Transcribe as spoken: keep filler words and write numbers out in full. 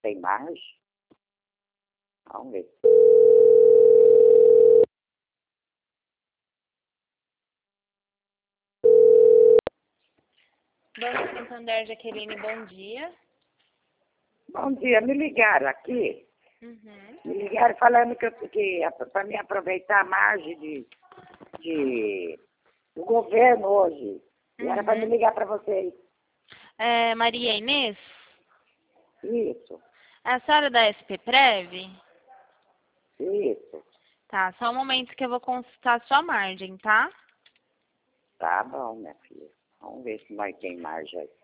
tem margem? Vamos ver. Banco Santander, Jaqueline, bom dia. Bom dia, me ligaram aqui. Uhum. Me ligaram falando que, eu- que para mim aproveitar a margem de, de, do governo hoje. E era para me Uhum. ligar para vocês. É, Maria Inês, Isso, é a senhora da S P Prev? isso. Tá, só um momento que eu vou consultar a sua margem, tá? Tá bom, minha filha. Vamos ver se nós tem margem aí.